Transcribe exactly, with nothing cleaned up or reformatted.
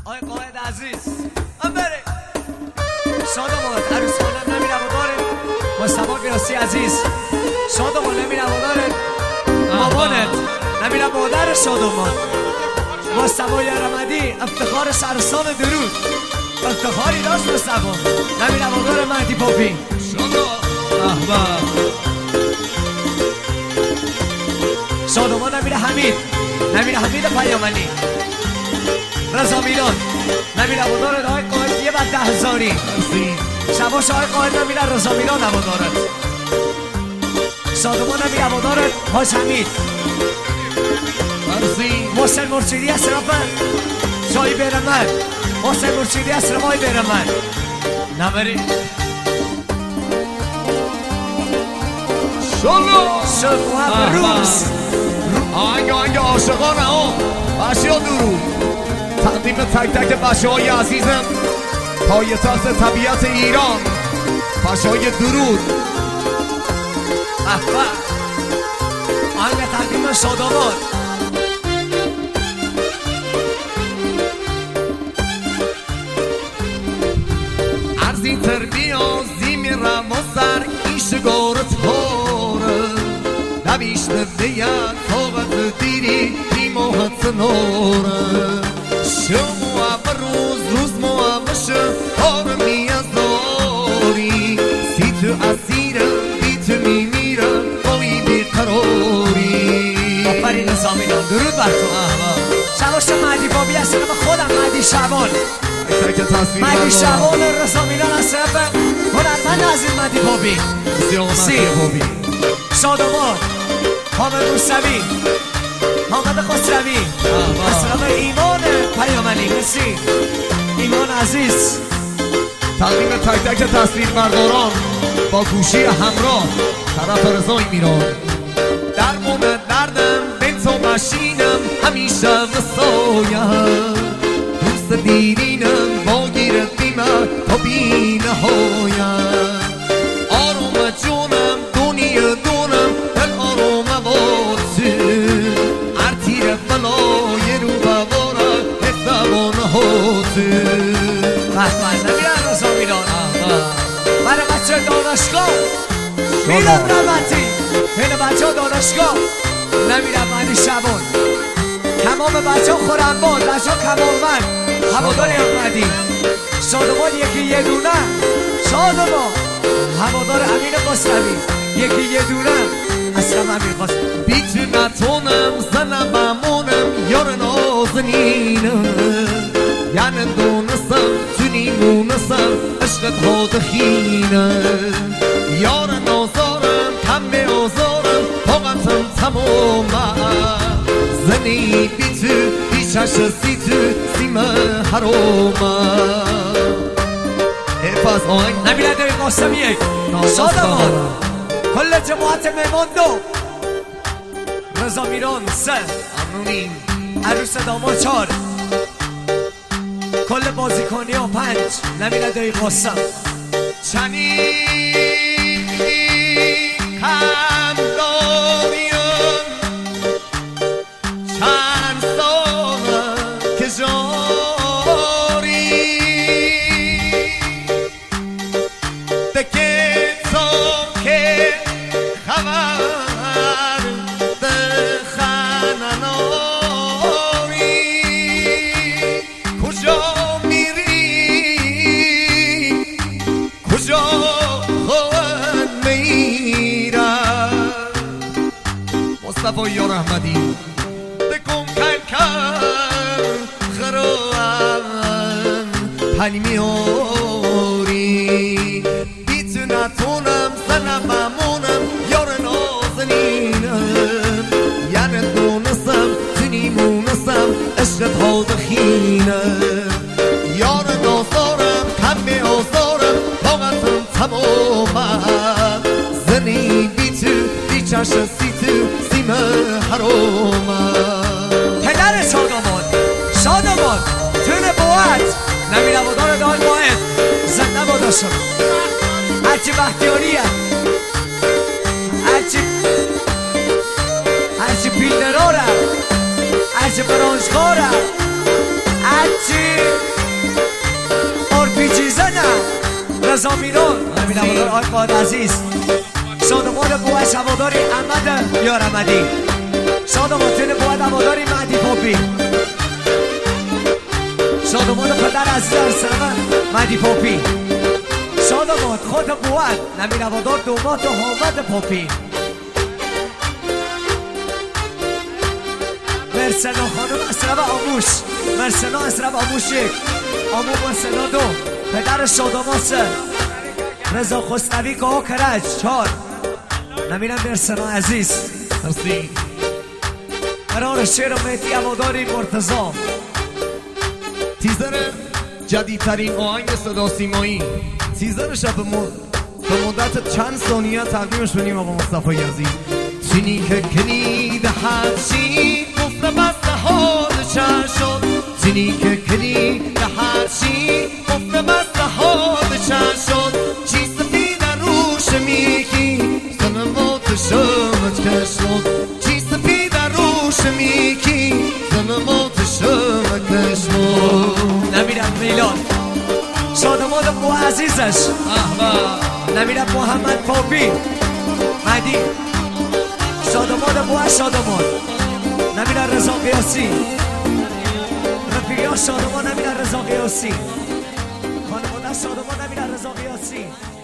آقای قائد عزیز هم بره شاد آمد عروس خانم نمی نواداره مصطفی گراسی عزیز شاد آمد نمی نواداره مامانت نمی نوادر شاد آمد مصطفی رمدی افتخار سرستان درود افتخاری داشت مصطفی نمی نوادار مهدی پاپی شاد احمد شاد آمد نمی حمید نمی حمید پیامنی رضا میلان نمی نوادار آقای قائد یه بعد ده هزاری شباش آقای قائد نمی رضا میلان نوادارد شادمان نمی نوادارد حاج حمید محسن مرشدی از طرف جای برمن محسن مرشدی از طرف های برمن نبری شلو شلو روز آهنگ آهنگ عاشقانه ها بچه ها درود تقدیم تک تک بچه های عزیزم پایتخت طبیعت ایران بچه های درود احبا آهنگ تقدیم شادآباد ارزی تربیازی میرم و سر ایشگارت هاره نویشته بیاد طاقت دیری بیماهت ناره شما روز روز موامشه آرمی از داری سی تو اسیرم بی تو میمیرم بایی بیقراری آفرین نظامیان درود بر تو شباش مهدی بابی از طرف خودم مهدی شعبان مهدی شعبان رضا میلان از طرف هنرمند عزیز مهدی بابی سی شادآباد حامد موسوی حامد خسروی از طرف ایمان پیامنی مرسی ایمان عزیز تقدیم تک تک تصویر برداران با گوشی همراه طرف رضای میران درمون دردم بنت و مشینم همیشه وسایم دوست دیرینم با گیردیمم تا بی نهایم آروم جونم دنیا دونم دل آروم واسه ارتیر بلای رو بوارم اتبان هاته بحبه نمیرن رضا میلان برای بچه دانشگاه میلان رمتی این بچه ها دانشگاه نمیرن مهدی شعبان تمام بچه ها خورنبان بچه ها کمالمند هواداری احمدی شادمان یکی یه دونه شادمان هوادار امین خسروی یکی یه دونه اصلا امین خسروی بیت نتونم زنم بمونم یار نازنینم یعنی دونستم تونی مونستم عشقت ها دخینم یار نازارم کم به آزارم طاقتم تمامم زنی بی تو بی چش سی تو سیمه حرامم حفظ آهنگ نبیره دوی قاسم یک شادمان کل جماعت میمان دو رضا میران سه امنونیم عروس داماد چار کل بازیکنی ها پنج نبیره دوی قاسم چنی هم داریم چند سال که جاری دکه تو که خبر دخنناری کجا میری کجا خود میرم مصطفی یار احمدی بکن کن کن خرام پنی میاری بیت نتونم زنم بمونم یار نازنینم یعنی دونستم تونی مونستم عشقت ها دخینم یار نازارم کم به آزارم طاقتم تمامم زنی بی تو بی چش سی تو سیمه حرامم پدر شادآباد شادآباد تون بوعت نمی نوادار دار قائد زنده باداشم هرچی بختیاریه هرچی هرچی پیلدراره هرچی برانشکاره هرچی رضا میرون نمیرم هوادار آقای قاد عزیز شادمان بوش هواداری احمد یار احمدی شادمان تین بود هواداری مهدی پاپی شادمان پدر عزیز ارسلمه مهدی پاپی شادمان خود بود نمیرم هوادار دومات و حامد پاپی مرسنا خانم اسرب آموش مرسنا اسرب آموش یک آمو مرسنا دو پدر شادماس رضا خسروی که ها کرج چار نمیرم مرسنا عزیز مرسی قرار شیر و مهدی هواداری مرتضا تیزر جدیدترین آهنگ صدا سیمایی تیزر شب مد به مدت چند ثانیه تقدیمش کنیم آقا مصطفی عزیز چینی که کلید هرچی گفته بسته حال چند شد چینی که کلید هرچی گفته بسته حال چند شد چی سفید روش میکی زنمات شمت که شد چی سفید روش میکی زنمات شمت که شد نمیرم میلاد شادمان بو عزیزش نمیرم محمد پاپی مهدی شادمان بو شادمان نمیرم رضا قیاسی رفیقی ها شادمان نمیرم رضا قیاسی خانواده شادمان نمیرم رضا قیاسی